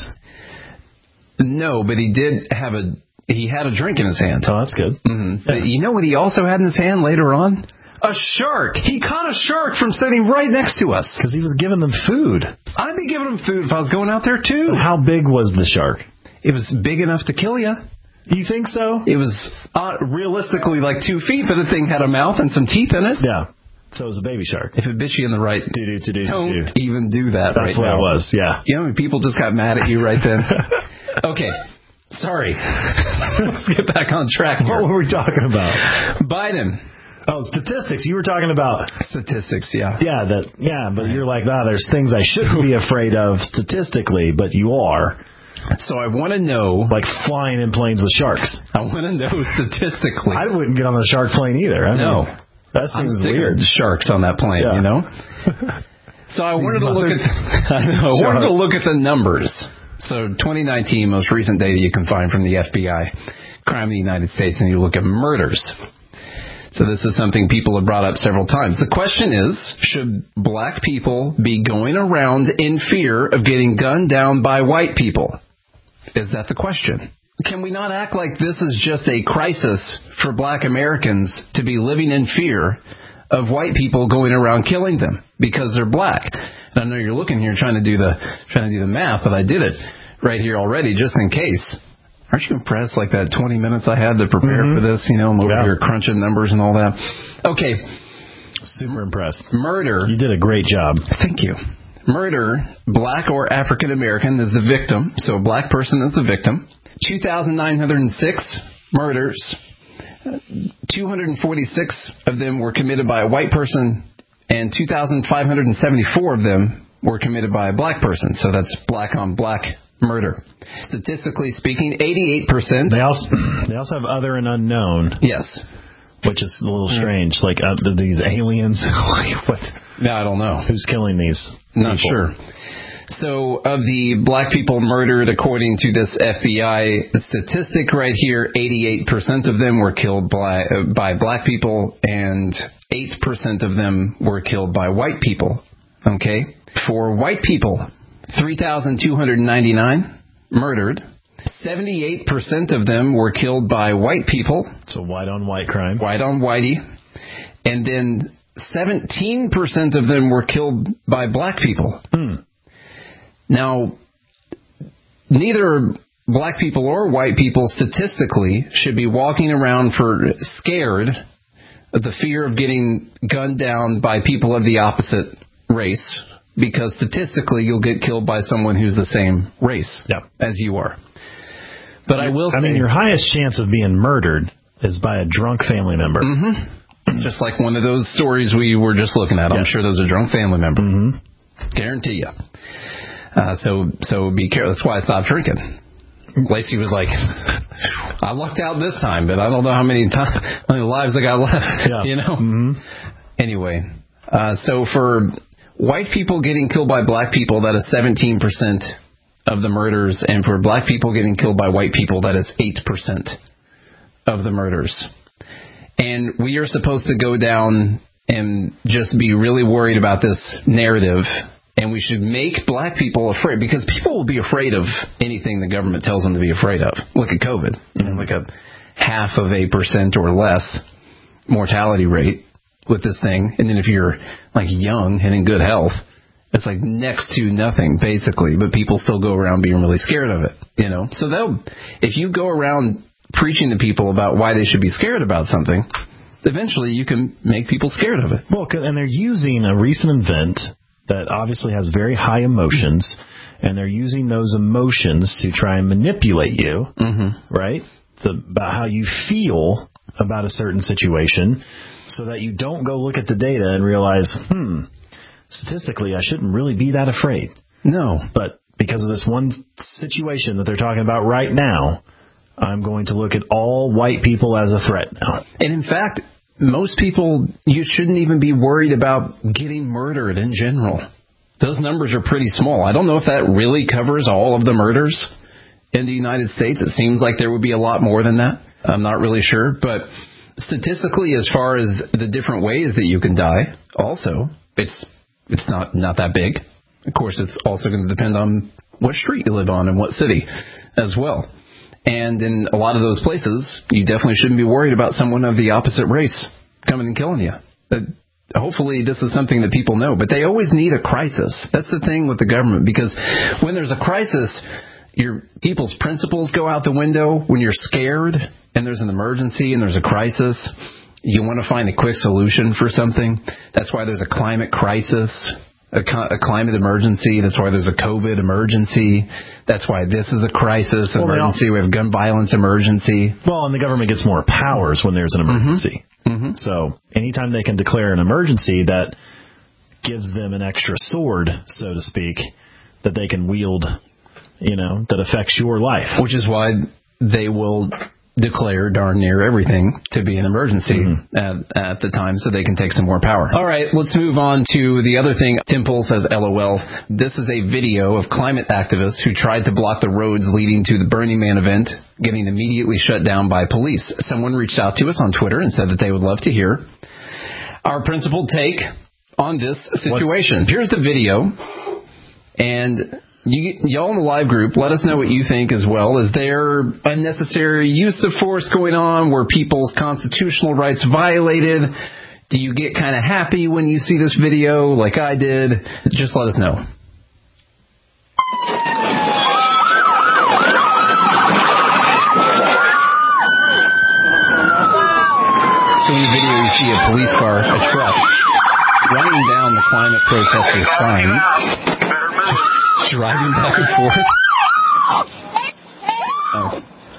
No, but he did have a. He had a drink in his hand. Oh, that's good. Mm-hmm. Yeah. But you know what he also had in his hand later on? A shark. He caught a shark from sitting right next to us. Because he was giving them food. I'd be giving them food if I was going out there too. But how big was the shark? It was big enough to kill you. You think so? It was uh, realistically like two feet, but the thing had a mouth and some teeth in it. Yeah. So it was a baby shark. If it bit you in the right... Do-do, do-do, don't do-do. even do that That's right what now. it was, yeah. You know how many people just got mad at you right then? Okay. Sorry. Let's get back on track here. What were we talking about? Biden. Oh, statistics. You were talking about... Statistics, yeah. Yeah, that. Yeah, but you're like, ah, there's things I shouldn't be afraid of statistically, but you are. So I want to know... Like flying in planes with sharks. I want to know statistically. I wouldn't get on the shark plane either. I no. mean, that seems I'm weird. Of sharks on that plane, yeah. you know? So I wanted to look at... I know, I wanted to look at the numbers. So twenty nineteen, most recent data you can find from the F B I, crime in the United States, and you look at murders. So this is something people have brought up several times. The question is, should black people be going around in fear of getting gunned down by white people? Is that the question? Can we not act like this is just a crisis for black Americans to be living in fear of white people going around killing them because they're black? And I know you're looking here trying to do the trying to do the math, but I did it. right here already, just in case. Aren't you impressed, like that twenty minutes I had to prepare mm-hmm. for this? You know, I'm over yeah. here crunching numbers and all that. Okay. Super impressed. Murder. You did a great job. Thank you. Murder, black or African American, is the victim. So a black person is the victim. two thousand nine hundred six murders. two hundred forty-six of them were committed by a white person, and two thousand five hundred seventy-four of them were committed by a black person. So that's black on black murder. Statistically speaking, eighty-eight percent. They also they also have other and unknown. Yes. Which is a little strange. Like uh, these aliens. Like what? No, I don't know. Who's killing these Not people? Sure. So of the black people murdered, according to this F B I statistic right here, eighty-eight percent of them were killed by, uh, by black people, and eight percent of them were killed by white people. Okay? For white people, three thousand two hundred ninety-nine murdered. seventy-eight percent of them were killed by white people. So white on white crime. White on whitey. And then seventeen percent of them were killed by black people. Hmm. Now, neither black people or white people statistically should be walking around for scared of the fear of getting gunned down by people of the opposite race, because statistically you'll get killed by someone who's the same race yeah. as you are. But I will say... I mean, your highest chance of being murdered is by a drunk family member. Mm-hmm. Just like one of those stories we were just looking at. Yes. I'm sure those are drunk family members. Mm-hmm. Guarantee you. Uh, so so be careful. That's why I stopped drinking. Lacey was like, I lucked out this time, but I don't know how many, time, how many lives I got left. Yeah. You know? Mm-hmm. Anyway, uh, so for white people getting killed by black people, that is seventeen percent of the murders. And for black people getting killed by white people, that is eight percent of the murders. And we are supposed to go down and just be really worried about this narrative. And we should make black people afraid, because people will be afraid of anything the government tells them to be afraid of. Look at COVID. You know, like a half of a percent or less mortality rate with this thing. And then if you're like young and in good health, it's like next to nothing, basically. But people still go around being really scared of it, you know. So they'll, if you go around preaching to people about why they should be scared about something, eventually you can make people scared of it. Well, and they're using a recent event that obviously has very high emotions, and they're using those emotions to try and manipulate you, mm-hmm. right? It's about how you feel about a certain situation, so that you don't go look at the data and realize, hmm, statistically, I shouldn't really be that afraid. No. But because of this one situation that they're talking about right now, I'm going to look at all white people as a threat now. And in fact, most people, you shouldn't even be worried about getting murdered in general. Those numbers are pretty small. I don't know if that really covers all of the murders in the United States. It seems like there would be a lot more than that. I'm not really sure. But statistically, as far as the different ways that you can die, also, it's it's not, not that big. Of course, it's also going to depend on what street you live on and what city as well. And in a lot of those places, you definitely shouldn't be worried about someone of the opposite race coming and killing you. But hopefully this is something that people know. But they always need a crisis. That's the thing with the government, because when there's a crisis, your people's principles go out the window. When you're scared and there's an emergency and there's a crisis, you want to find a quick solution for something. That's why there's a climate crisis, a, a climate emergency. That's why there's a COVID emergency. That's why this is a crisis well, emergency. We have gun violence emergency. Well, and the government gets more powers when there's an emergency. Mm-hmm. Mm-hmm. So anytime they can declare an emergency, that gives them an extra sword, so to speak, that they can wield, you know, that affects your life. Which is why they will declare darn near everything to be an emergency mm-hmm. at, at the time, so they can take some more power. All right, let's move on to the other thing. Tim Pool says, LOL. This is a video of climate activists who tried to block the roads leading to the Burning Man event, getting immediately shut down by police. Someone reached out to us on Twitter and said that they would love to hear our principled take on this situation. What's... Here's the video, and You, y'all in the live group, let us know what you think as well. Is there unnecessary use of force going on? Were people's constitutional rights violated? Do you get kind of happy when you see this video like I did? Just let us know. So in the video, you see a police car, a truck, running down the climate protester sign, driving back and forth. Oh.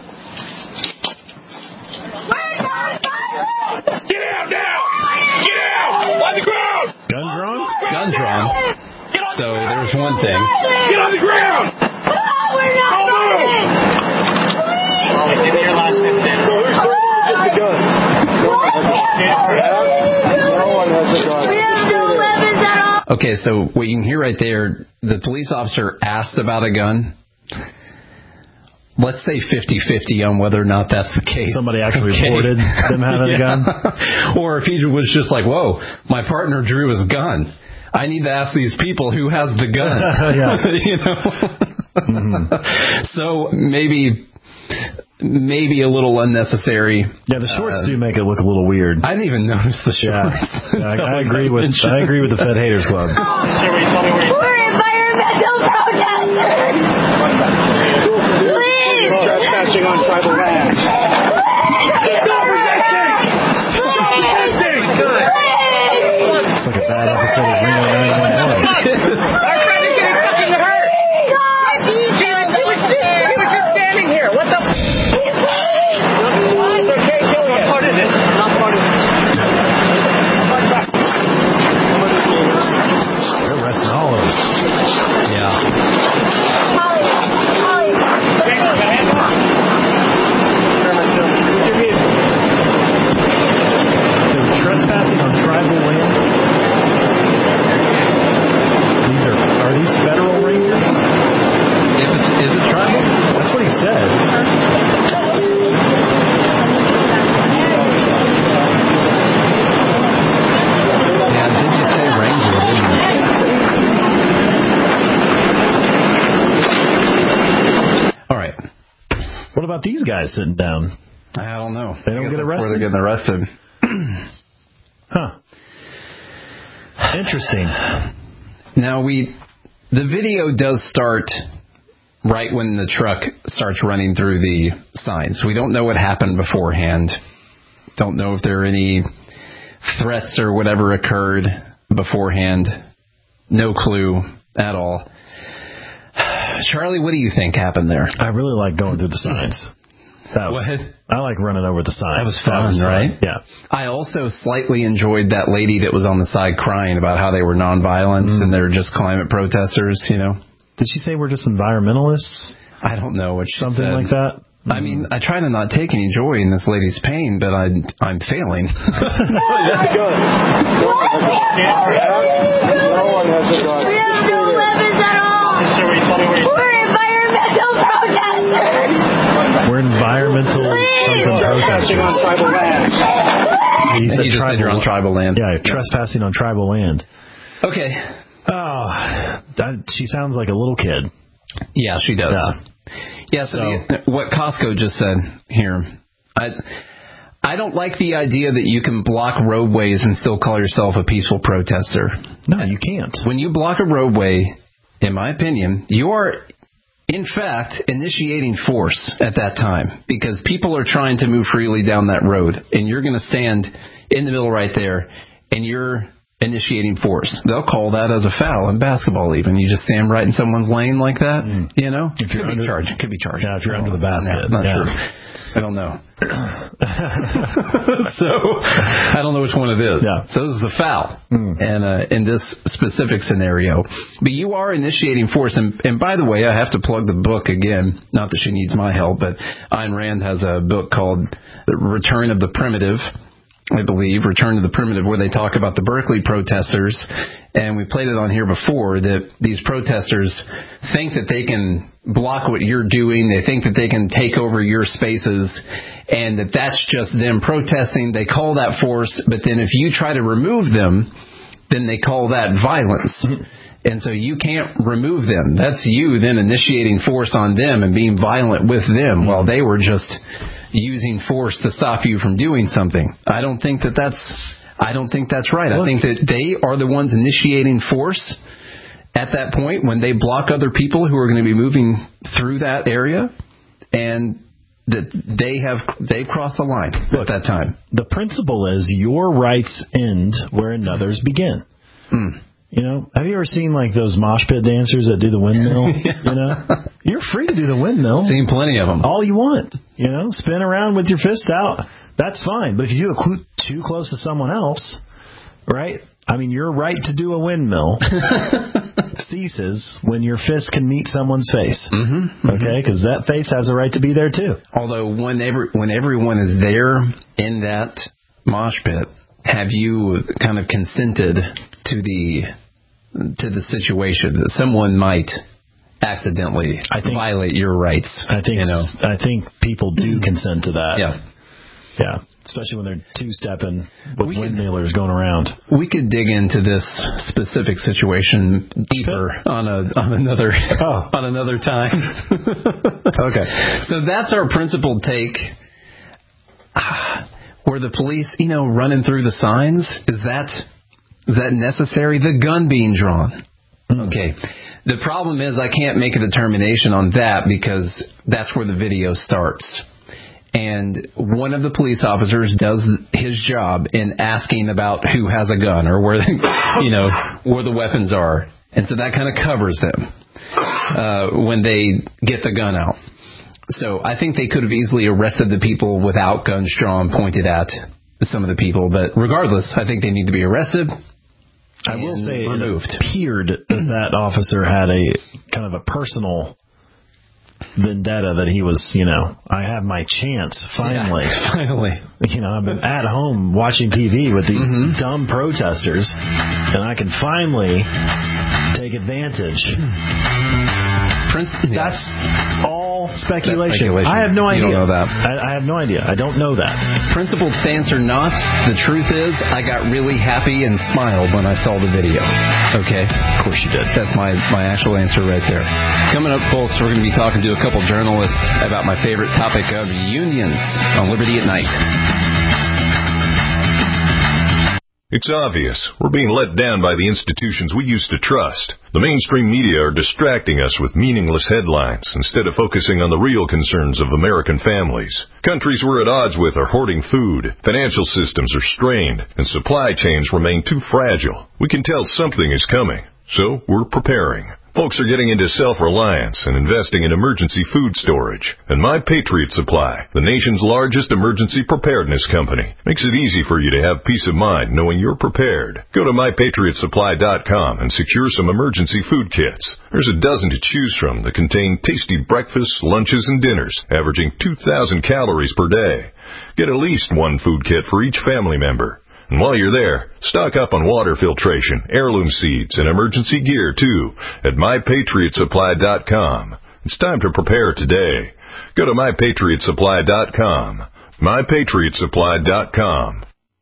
Get out now! Get out! On the ground! Gun drawn? Gun drawn. So there's one thing. Get on the ground! We're not moving! Give me your last fifteen. So who's just the gun? No one has a gun. We have no weapons at all. Okay, so what you can hear right there, the police officer asked about a gun. Let's say fifty-fifty on whether or not that's the case. Somebody actually okay. reported them having yeah. a gun? Or if he was just like, whoa, my partner drew his gun. I need to ask these people who has the gun. you know? Mm-hmm. So maybe... Maybe a little unnecessary. Yeah, the shorts uh, do make it look a little weird. I didn't even notice the shorts. Yeah, yeah I, I agree with I agree with the Fed Haters Club. We're environmental protesters. Please. Trespassing on tribal land. It's like a bad episode of Reno nine one one. Our friend is getting fucking hurt. She was, she was, she was just standing here. What the? It's okay, kill it. Not part of this. Not part of this. They're arresting all of us. Yeah. Holly, Holly. They're trespassing on tribal land. These are are these federal rangers? If it's, is it tribal? That's what he said. Yeah, did you say ranger, didn't you? All right. What about these guys sitting down? I don't know. They don't get arrested? Where they're getting arrested. Huh. Interesting. Now, we... The video does start right when the truck starts running through the signs. We don't know what happened beforehand. Don't know if there are any threats or whatever occurred beforehand. No clue at all. Charlie, what do you think happened there? I really like going through the signs. That was, what? I like running over the signs. That was fun, that was right? Fun. Yeah. I also slightly enjoyed that lady that was on the side crying about how they were nonviolent mm. and they're just climate protesters, you know. Did she say we're just environmentalists? I don't know what she Something said. like that? Mm. I mean, I try to not take any joy in this lady's pain, but I, I'm failing. No one has a gun. We have no weapons at all. We're environmental protesters. We're environmental something protesting on tribal land. He said you just tribal, said you're on tribal land. Yeah, trespassing on tribal land. Okay. Oh, that, she sounds like a little kid. Yeah, she does. Yeah. Yeah, so, so the, what Costco just said here, I I don't like the idea that you can block roadways and still call yourself a peaceful protester. No, you can't. When you block a roadway, in my opinion, you are, in fact, initiating force at that time because people are trying to move freely down that road, and you're going to stand in the middle right there, and you're initiating force. They'll call that as a foul in basketball even. You just stand right in someone's lane like that, mm. you know? If you're could under, be charged. Could be charged. Yeah, if you're under the basket. Yeah, not yeah. sure. I don't know. So, I don't know which one it is. Yeah. So this is a foul mm. and uh, in this specific scenario. But you are initiating force. And, and by the way, I have to plug the book again. Not that she needs my help, but Ayn Rand has a book called The Return of the Primitive. I believe, Return to the Primitive, where they talk about the Berkeley protesters. And we played it on here before, that these protesters think that they can block what you're doing. They think that they can take over your spaces, and that that's just them protesting. They call that force, but then if you try to remove them, then they call that violence. And so you can't remove them. That's you then initiating force on them and being violent with them while they were just using force to stop you from doing something. I don't think that that's, I don't think that's right. What? I think that they are the ones initiating force at that point when they block other people who are going to be moving through that area. And that they have they've crossed the line Look, at that time. The principle is your rights end where another's begin. Mm. You know, have you ever seen like those mosh pit dancers that do the windmill? Yeah. You know, you're free to do the windmill. Seen plenty of them. All you want. You know, spin around with your fist out. That's fine. But if you do it cl- too close to someone else, right? I mean, your right to do a windmill ceases when your fist can meet someone's face. Mm-hmm, okay? Because that face has a right to be there, too. Although when, every, when everyone is there in that mosh pit, have you kind of consented to the to the situation that someone might accidentally I think, violate your rights? I think you know? I think people do consent to that. Yeah. Yeah, especially when they're two-stepping with we windmillers could, going around. We could dig into this specific situation deeper on a on another oh. on another time. Okay. So that's our principled take. Ah, were the police, you know, running through the signs? Is that is that necessary? The gun being drawn. Mm. Okay. The problem is I can't make a determination on that because that's where the video starts. And one of the police officers does his job in asking about who has a gun or where, the, you know, where the weapons are. And so that kind of covers them uh, when they get the gun out. So I think they could have easily arrested the people without guns drawn, pointed at some of the people. But regardless, I think they need to be arrested. I will say removed. It appeared that that officer had a kind of a personal vendetta that he was, you know, I have my chance, finally. Yeah, finally. You know, I've been at home watching T V with these mm-hmm. dumb protesters, and I can finally take advantage. Prince, That's yeah. all speculation. speculation. I have no idea. You don't know that. I, I have no idea. I don't know that. Principled stance or not, the truth is I got really happy and smiled when I saw the video. Okay? Of course you did. That's my, my actual answer right there. Coming up, folks, we're going to be talking to a couple journalists about my favorite topic of unions on Liberty at Night. It's obvious. We're being let down by the institutions we used to trust. The mainstream media are distracting us with meaningless headlines instead of focusing on the real concerns of American families. Countries we're at odds with are hoarding food, financial systems are strained, and supply chains remain too fragile. We can tell something is coming, so we're preparing. Folks are getting into self-reliance and investing in emergency food storage. And My Patriot Supply, the nation's largest emergency preparedness company, makes it easy for you to have peace of mind knowing you're prepared. Go to my patriot supply dot com and secure some emergency food kits. There's a dozen to choose from that contain tasty breakfasts, lunches, and dinners, averaging two thousand calories per day. Get at least one food kit for each family member. And while you're there, stock up on water filtration, heirloom seeds, and emergency gear, too, at my patriot supply dot com. It's time to prepare today. Go to my patriot supply dot com. my patriot supply dot com.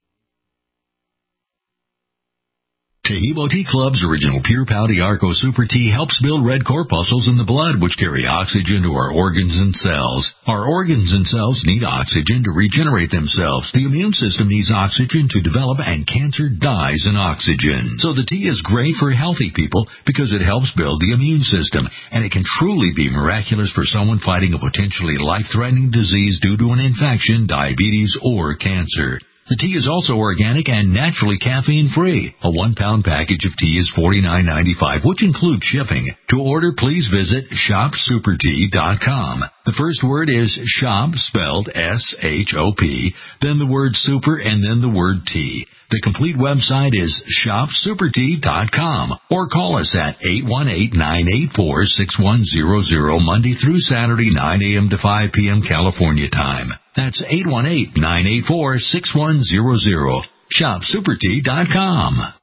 Taheebo Tea Club's original Pure Pouty Arco Super Tea helps build red corpuscles in the blood, which carry oxygen to our organs and cells. Our organs and cells need oxygen to regenerate themselves. The immune system needs oxygen to develop, and cancer dies in oxygen. So the tea is great for healthy people because it helps build the immune system, and it can truly be miraculous for someone fighting a potentially life-threatening disease due to an infection, diabetes, or cancer. The tea is also organic and naturally caffeine-free. A one-pound package of tea is forty-nine ninety-five, which includes shipping. To order, please visit shop super tea dot com. The first word is shop, spelled S H O P, then the word super, and then the word tea. The complete website is shop super tea dot com, or call us at eight one eight, nine eight four, six one zero zero, Monday through Saturday, nine a.m. to five p.m. California time. That's eight one eight, nine eight four, six one zero zero. shop super tea dot com.